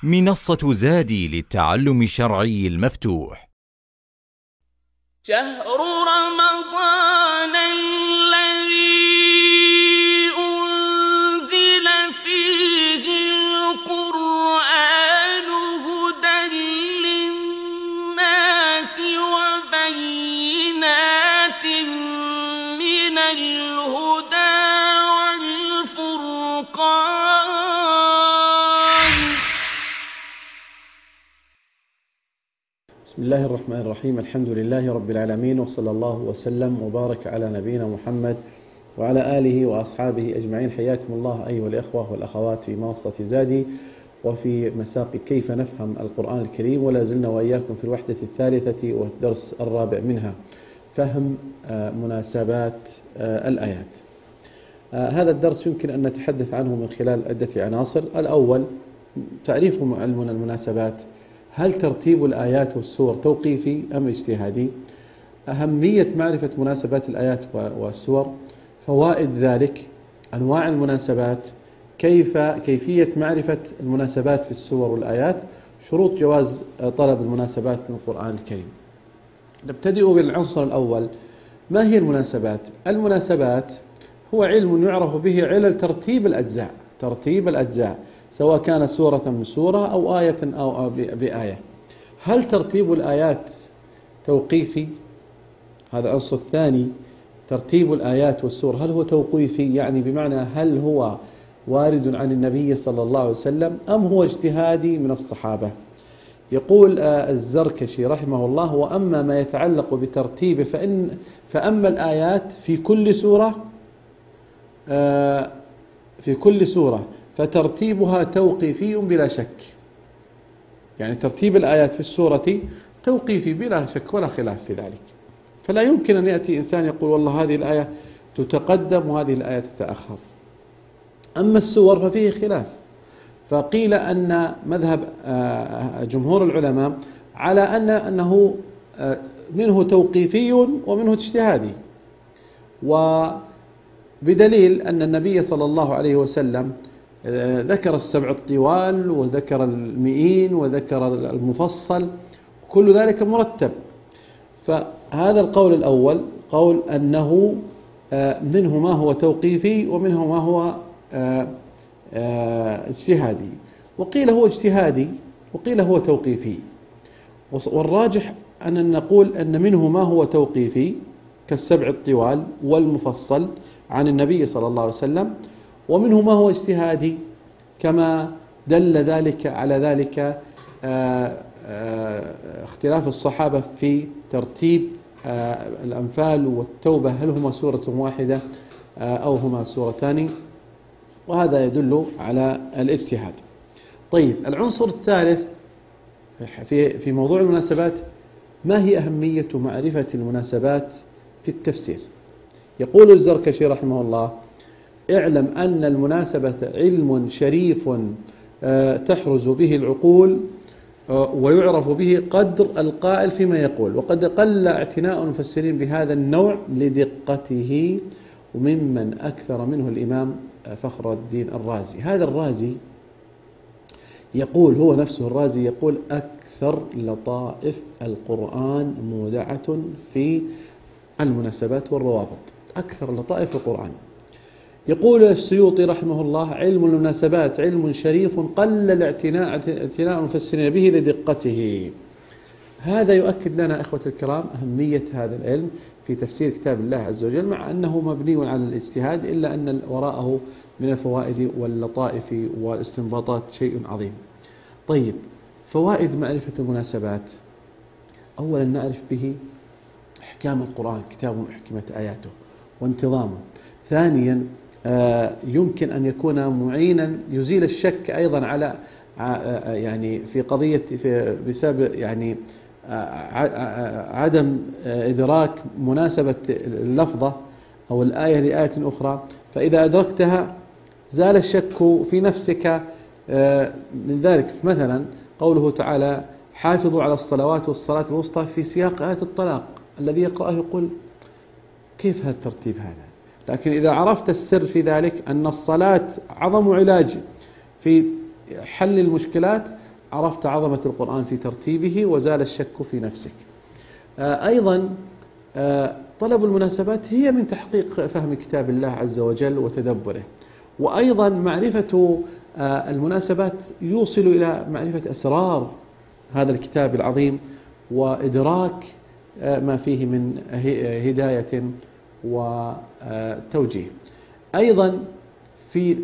منصة زادي للتعلم الشرعي المفتوح. شهر رمضان الذي أنزل فيه القرآن هدى للناس وبينات من الهدى والفرقان. بسم الله الرحمن الرحيم. الحمد لله رب العالمين، وصلى الله وسلم وبارك على نبينا محمد وعلى آله وأصحابه أجمعين. حياكم الله أيها الإخوة والأخوات في منصة زادي وفي مساق كيف نفهم القرآن الكريم، ولا زلنا وإياكم في الوحدة الثالثة والدرس الرابع منها، فهم مناسبات الآيات. هذا الدرس يمكن أن نتحدث عنه من خلال عدة عناصر. الأول تعريف علمنا المناسبات. هل ترتيب الآيات والسور توقيفي أم اجتهادي؟ أهمية معرفة مناسبات الآيات والسور، فوائد ذلك، أنواع المناسبات، كيفية معرفة المناسبات في السور والآيات، شروط جواز طلب المناسبات من القرآن الكريم. نبتدئ بالعنصر الأول. ما هي المناسبات؟ المناسبات هو علم يعرف به علل ترتيب الأجزاء سواء كانت سورة من سورة أو آية أو بآية. هل ترتيب الآيات توقيفي؟ هذا العنصر الثاني. ترتيب الآيات والسور هل هو توقيفي، يعني بمعنى هل هو وارد عن النبي صلى الله عليه وسلم أم هو اجتهادي من الصحابة؟ يقول الزركشي رحمه الله: وأما ما يتعلق بترتيبه فأما الآيات في كل سورة فترتيبها توقيفي بلا شك. يعني ترتيب الآيات في السورة توقيفي بلا شك ولا خلاف في ذلك، فلا يمكن أن يأتي إنسان يقول والله هذه الآية تتقدم وهذه الآية تتأخر. أما السور ففيه خلاف، فقيل أن مذهب جمهور العلماء على أنه منه توقيفي ومنه اجتهادي، وبدليل أن النبي صلى الله عليه وسلم ذكر السبع الطوال وذكر المئين وذكر المفصل، كل ذلك مرتب. فهذا القول الأول قول أنه منه ما هو توقيفي ومنه ما هو اجتهادي، وقيل هو اجتهادي وقيل هو توقيفي. والراجح أن نقول أن منه ما هو توقيفي كالسبع الطوال والمفصل عن النبي صلى الله عليه وسلم، ومنه ما هو اجتهادي كما دل ذلك على ذلك اختلاف الصحابة في ترتيب الأنفال والتوبة، هل هما سورة واحدة أو هما سورتان، وهذا يدل على الاجتهاد. طيب، العنصر الثالث في موضوع المناسبات: ما هي أهمية معرفة المناسبات في التفسير؟ يقول الزركشي رحمه الله: اعلم أن المناسبة علم شريف تحرز به العقول ويعرف به قدر القائل فيما يقول، وقد قل اعتناء المفسرين بهذا النوع لدقته، وممن أكثر منه الإمام فخر الدين الرازي. هذا الرازي يقول، هو نفسه الرازي يقول: أكثر لطائف القرآن مودعة في المناسبات والروابط، أكثر لطائف القرآن. يقول السيوطي رحمه الله: علم المناسبات علم شريف قل اعتناء المفسرين به لدقته. هذا يؤكد لنا إخوة الكرام أهمية هذا العلم في تفسير كتاب الله عز وجل، مع أنه مبني على الاجتهاد، إلا أن وراءه من الفوائد واللطائف والاستنباطات شيء عظيم. طيب، فوائد معرفة المناسبات: أولا نعرف به أحكام القرآن، كتاب أحكمت آياته وانتظامه. ثانيا يمكن أن يكون معينا يزيل الشك أيضا على يعني في قضية بسبب يعني عدم إدراك مناسبة اللفظة أو الآية لآية أخرى، فإذا أدركتها زال الشك في نفسك من ذلك. مثلا قوله تعالى: حافظوا على الصلوات والصلاة الوسطى، في سياق آية الطلاق، الذي يقرأه يقول كيف هذا الترتيب هذا؟ لكن إذا عرفت السر في ذلك أن الصلاة أعظم علاج في حل المشكلات، عرفت عظمة القرآن في ترتيبه وزال الشك في نفسك. أيضا طلب المناسبات هي من تحقيق فهم كتاب الله عز وجل وتدبره، وأيضا معرفة المناسبات يوصل إلى معرفة أسرار هذا الكتاب العظيم وإدراك ما فيه من هداية وتوجيه. أيضا في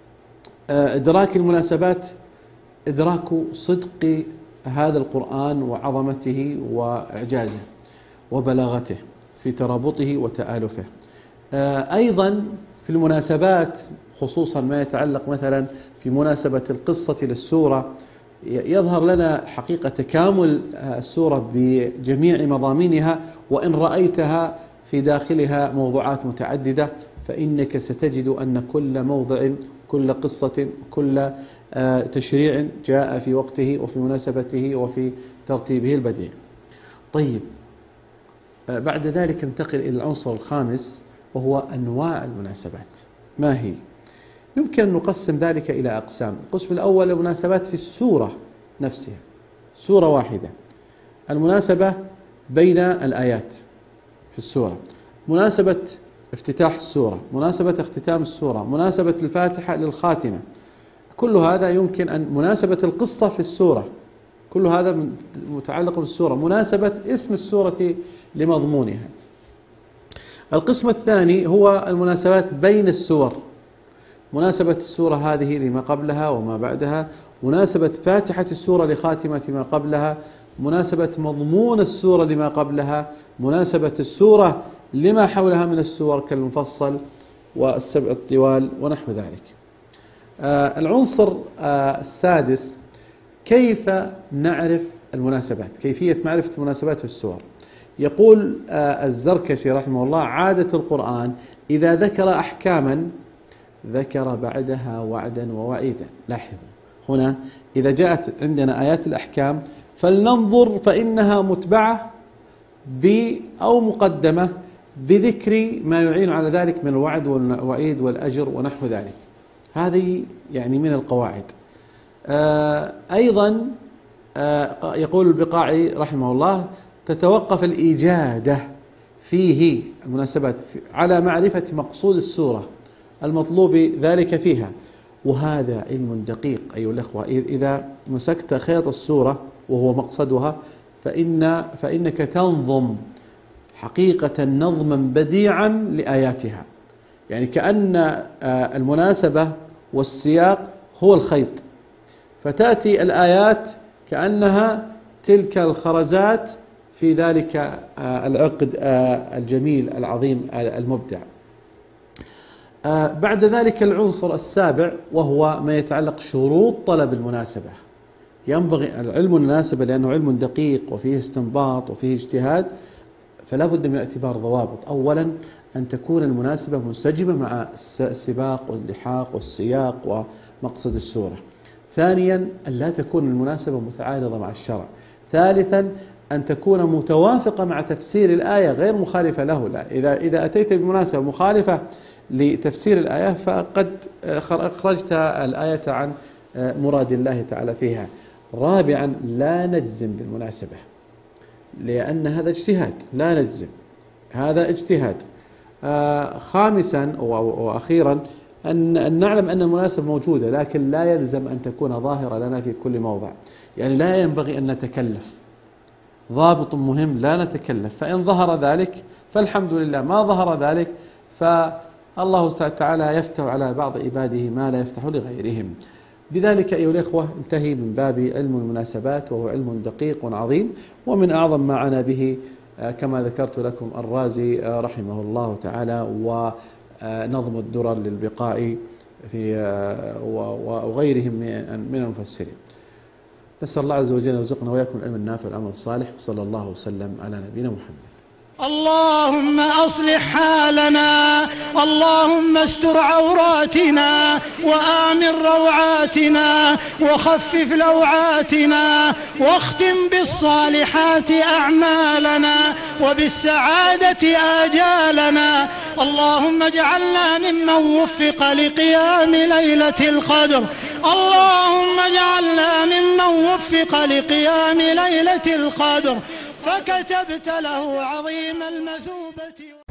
إدراك المناسبات إدراك صدق هذا القرآن وعظمته وإعجازه وبلاغته في ترابطه وتآلفه. أيضا في المناسبات خصوصا ما يتعلق مثلا في مناسبة القصة للسورة يظهر لنا حقيقة تكامل السورة بجميع مضامينها، وإن رأيتها في داخلها موضوعات متعددة فإنك ستجد أن كل موضع، كل قصة، كل تشريع جاء في وقته وفي مناسبته وفي ترتيبه البديع. طيب، بعد ذلك ننتقل إلى العنصر الخامس وهو أنواع المناسبات. ما هي؟ يمكن أن نقسم ذلك إلى أقسام. القسم الأول المناسبات في السورة نفسها، سورة واحدة، المناسبة بين الآيات في السورة، مناسبة افتتاح السورة، مناسبة اختتام السورة، مناسبة الفاتحة للخاتمة، كل هذا يمكن أن مناسبة القصة في السورة، كل هذا متعلق بالسورة، مناسبة اسم السورة لمضمونها. القسم الثاني هو المناسبات بين السور، مناسبة السورة هذه لما قبلها وما بعدها، مناسبة فاتحة السورة لخاتمة ما قبلها، مناسبة مضمون السورة لما قبلها، مناسبة السورة لما حولها من السور كالمفصل والسبع الطوال ونحو ذلك. العنصر السادس كيف نعرف المناسبات، كيفية معرفة المناسبات في السور. يقول الزركشي رحمه الله: عادة القرآن إذا ذكر أحكاما ذكر بعدها وعدا ووعيدا. لاحظوا هنا إذا جاءت عندنا آيات الأحكام فلننظر فإنها متبعة أو مقدمة بذكر ما يعين على ذلك من الوعد والوعيد والأجر ونحو ذلك. هذه يعني من القواعد. أيضا يقول البقاعي رحمه الله: تتوقف الإجادة فيه المناسبات على معرفة مقصود السورة المطلوب ذلك فيها، وهذا علم دقيق أيها الأخوة. إذا مسكت خيط السورة وهو مقصدها فإنك تنظم حقيقة نظما بديعا لآياتها، يعني كأن المناسبة والسياق هو الخيط، فتأتي الآيات كأنها تلك الخرزات في ذلك العقد الجميل العظيم المبدع. بعد ذلك العنصر السابع وهو ما يتعلق شروط طلب المناسبة. ينبغي العلم المناسبة لأنه علم دقيق وفيه استنباط وفيه اجتهاد، فلا بد من اعتبار ضوابط. أولا أن تكون المناسبة منسجمة مع السباق واللحاق والسياق ومقصد السورة. ثانيا أن لا تكون المناسبة متعارضة مع الشرع. ثالثا أن تكون متوافقة مع تفسير الآية غير مخالفة له. لا، إذا أتيت بمناسبة مخالفة لتفسير الآية فقد أخرجت الآية عن مراد الله تعالى فيها. رابعا لا نجزم بالمناسبة لأن هذا اجتهاد، لا نجزم، هذا اجتهاد. خامسا وأخيرا أن نعلم أن المناسبة موجودة، لكن لا يلزم أن تكون ظاهرة لنا في كل موضع، يعني لا ينبغي أن نتكلف. ضابط مهم: لا نتكلف، فإن ظهر ذلك فالحمد لله، ما ظهر ذلك فالله تعالى يفتح على بعض عباده ما لا يفتح لغيرهم. بذلك أيها الإخوة انتهي من باب علم المناسبات، وهو علم دقيق عظيم، ومن أعظم ما عنا به كما ذكرت لكم الرازي رحمه الله تعالى ونظم الدرر للبقاء وغيرهم من المفسرين. نسأل الله عز وجل يرزقنا وإياكم العلم النافع والعمل الصالح، وصلى الله وسلم على نبينا محمد. اللهم أصلح حالنا، اللهم استر عوراتنا وآمن روعاتنا وخفف لوعاتنا، واختم بالصالحات أعمالنا وبالسعادة آجالنا. اللهم اجعلنا ممن وفق لقيام ليلة القدر، اللهم اجعلنا ممن وفق وفق لقيام ليلة القدر، فكتبت له عظيم المثوبة.